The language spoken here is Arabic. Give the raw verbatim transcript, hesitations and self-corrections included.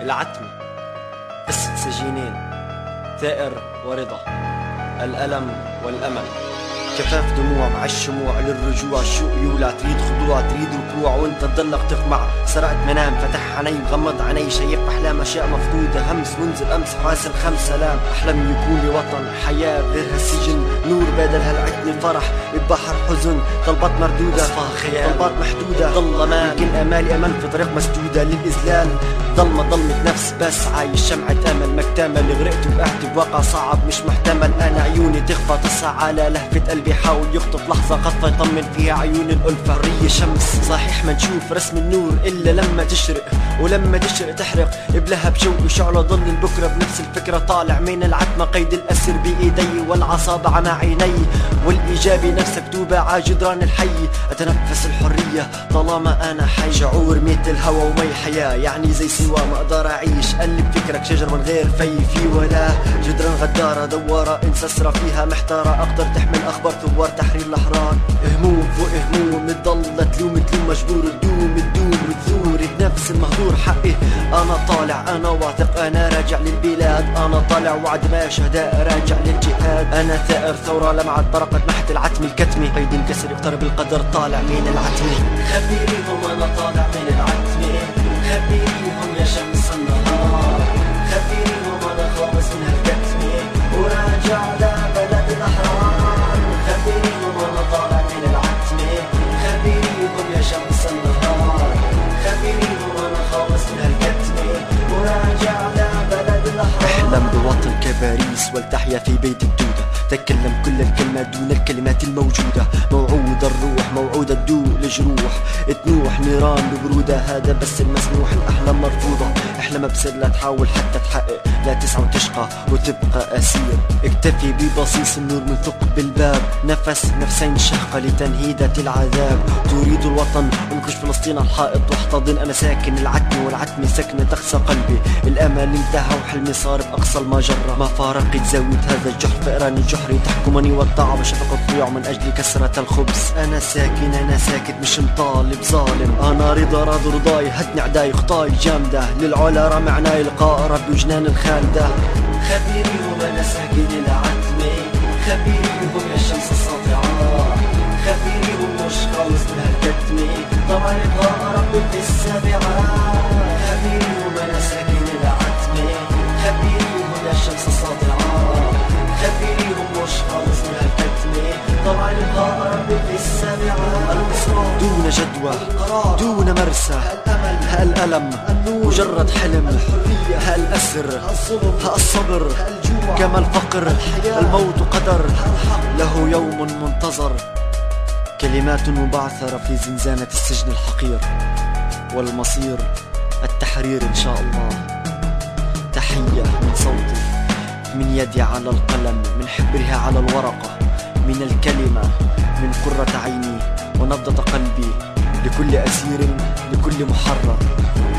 العتمة، قصة سجينين، ثائر ورضا، الألم والأمل، كفاف دموع مع الشموع للرجوع، الشوق يولع، تريد خضوع تريد ركوع وانت تضلك تقمع، سرقت منام فتح عيني غمض عيني، شايف احلام اشياء مفقودة، همس منزل امس حاسن خمس سلام، احلم يكون لي وطن، حياة غير هالسجن، نور بدل هالعتمة، فرح ببحر حزن، طلبات مردودة خيال، طلبات محدودة، ضل امان، يمكن امالي امل في طريق مسدودة للاذلال، ضلمة ضلمة نفس بس عايش شمعة امل مكتمل، غرقت وقعت بواقع صعب مش محتمل، انا عيوني تخفى تصعى على لهفة قلبي، حاول يخطف لحظة خطفة يطمن فيها عيون الألفة، حرية شمس صحيح ما نشوف رسم النور إلا لما تشرق، ولما تشرق تحرق بلهب شوقي شعلة ضل البكرة بنفس الفكرة، طالع من العتمة قيد الأسر بإيدي والعصابة مع عيني، والإيجابي نفس مكتوبة ع جدران الحي، أتنفس الحرية طالما أنا حي، شعور ميت الهوى ومي حياة، يعني زي سوا ما أقدر أعيش، قلب فكرك شجر من غير في في ولا جدران غدارة دوارة انسسرة فيها محتارة، أقدر تحمل أخبار ثوار تحرير الأحرار، هموم فوق هموم تضل تلوم تلوم مجبور تدوم تدوم وتثور بنفس المهدور، حقي أنا طالع أنا واثق أنا راجع للبلاد، أنا طالع وعد ما شهداء راجع للجهاد، أنا ثائر ثورة لمعت برقت نحت العتمة الكتمة، قيد انكسر يقترب القدر طالع من العتمة، خبريهم أنا طالع من العتمة، خبريهم يا شمس النهار، خبريهم أنا خالص من هالكتمة وراجع لبلد الأحرار، خبريهم أنا طالع من العتمة، خبريهم يا شمس النهار، خبريهم أنا خالص من هالكتمة وراجع لبلد الأحرار، احلم بوطن كباريس والتحيا في بيت الدودة، تكلم كل الكلمات دون الكلمات الموجودة، موعود الروح موعود الدوء لجروح، تنوح نيران ببرودة، هذا بس المسموح، الأحلام مرفوضة، احلم بسر لا تحاول حتى تحقق، لا تسعى وتشقى وتبقى أسير، اكتفي ببصيص النور من ثقب الباب، نفس نفسين شهقة لتنهيدة العذاب، تريد الوطن انكش فلسطين على الحائط واحتضن، أنا ساكن العتمة والعتمة سكنة تقسى قلبي، الأمل انتهى وحلمي صار بأقصى المجرة، ما فارقت زاوية هذا الجحر فئران جحري تحكمني والطاعة وشفقة الضيوع من أجل كسرة الخبز، أنا ساكن أنا ساكت مش مطالب ظالم، أنا رضا راضي رضاي هدني عداي خطاي جامدة، للعلا رامي عناي القارب بوجنان الخالدة، خبريهم أنا ساكن العتمة، خبريهم يا شمس الساطعة، خبريهم مش خالص من هالكتمة طبعا القارب في السابعة، خبريهم أنا ساكن العتمة، خبريهم يا شمس الساطعة، خبريهم مش خالص من هالكتمة طبعا القارب في السابعة، الوصول دون جدوى دون مرسى، هالألم مجرد حلم، هالأسر هالصبر كما الفقر، الموت قدر له يوم منتظر، كلمات مبعثرة في زنزانة السجن الحقير، والمصير التحرير إن شاء الله، تحية من صوتي من يدي على القلم، من حبرها على الورقة، من الكلمة من قرة عيني ونبضة قلبي، لكل أسير لكل محرر.